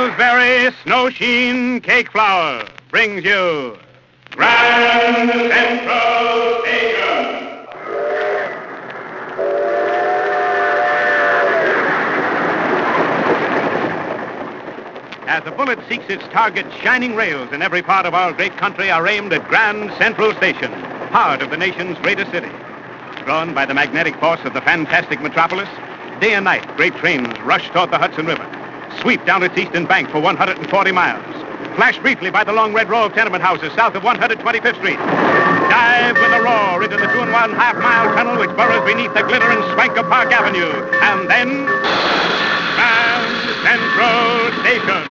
Pillsbury Snow Sheen Cake Flour brings you Grand Central Station. As a bullet seeks its target, shining rails in every part of our great country are aimed at Grand Central Station, heart of the nation's greatest city. Drawn by the magnetic force of the fantastic metropolis, day and night, great trains rush toward the Hudson River, sweep down its eastern bank for 140 miles, flash briefly by the long red row of tenement houses south of 125th Street, dive with a roar into the 2.5-mile tunnel which burrows beneath the glitter and swank of Park Avenue, and then Grand Central Station.